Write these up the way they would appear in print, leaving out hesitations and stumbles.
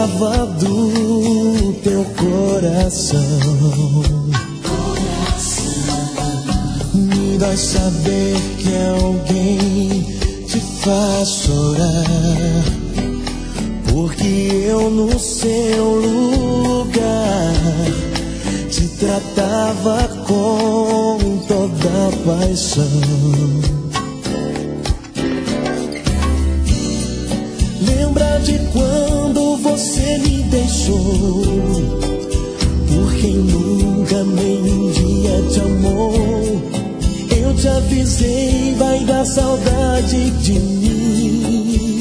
tratava do teu coração. Me dói saber que alguém te faz chorar, porque eu no seu lugar te tratava com toda paixão. Lembra de quando você me deixou, por quem nunca nem um dia te amou? Eu te avisei, vai dar saudade de mim.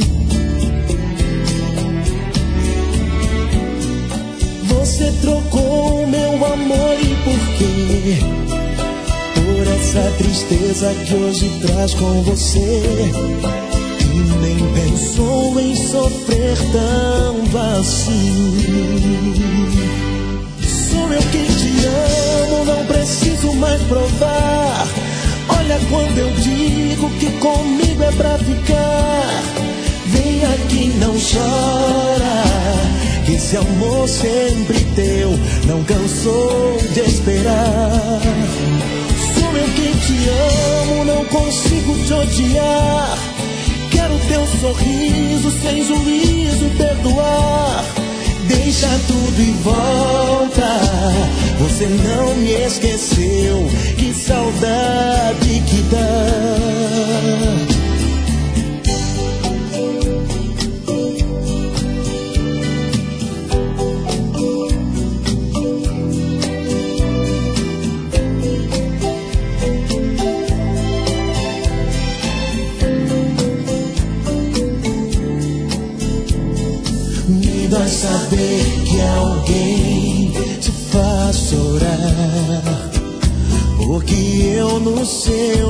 Você trocou meu amor e por quê? Por essa tristeza que hoje traz com você. E nem pensou em sofrer tanto assim. Sou eu quem te amo, não preciso mais provar. Olha quando eu digo que comigo é pra ficar. Vem aqui, não chora, que esse amor sempre teu não cansou de esperar. Sou eu quem te amo, não consigo te odiar. Quero teu sorriso sem juízo e perdoar. Deixa tudo e volta. Você não me esqueceu, que saudade que dá. Dói saber que alguém te faz chorar, porque eu no seu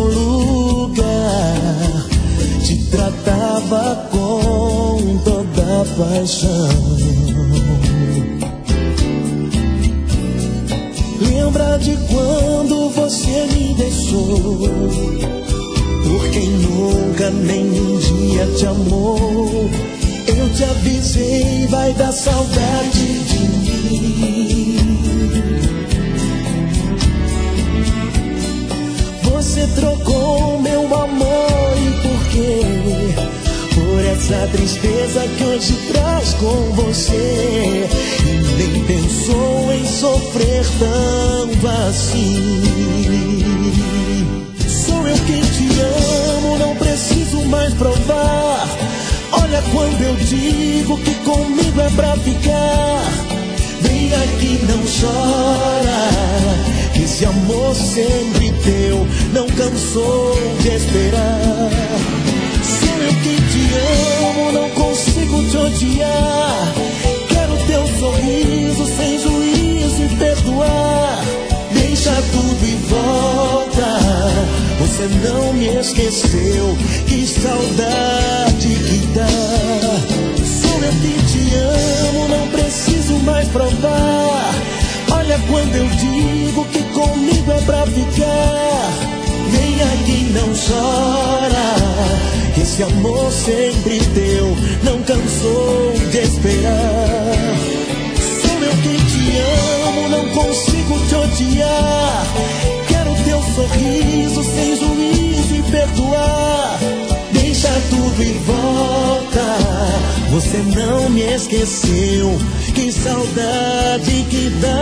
lugar te tratava com toda paixão. Lembra de quando você me deixou, por quem nunca nem um dia te amou? Eu te avisei, vai dar saudade de mim. Você trocou meu amor e por quê? Por essa tristeza que hoje traz com você. E nem pensou em sofrer tanto assim. Sou eu quem te amo, não preciso mais provar. Olha quando eu digo que comigo é pra ficar. Vem aqui, não chora, que esse amor sempre teu não cansou de esperar. Sou eu quem te amo, não consigo te odiar. Quero teu sorriso sem juízo e perdoar. Deixa tudo e volta. Você não me esqueceu, que saudade que dá. Sou eu que te amo, não preciso mais provar. Olha quando eu digo que comigo é pra ficar. Vem aqui, não chora, que esse amor sempre teu não cansou de esperar. Sou eu que te amo, não consigo te odiar. Teu sorriso sem juízo e perdoar. Deixa tudo e volta. Você não me esqueceu, que saudade que dá.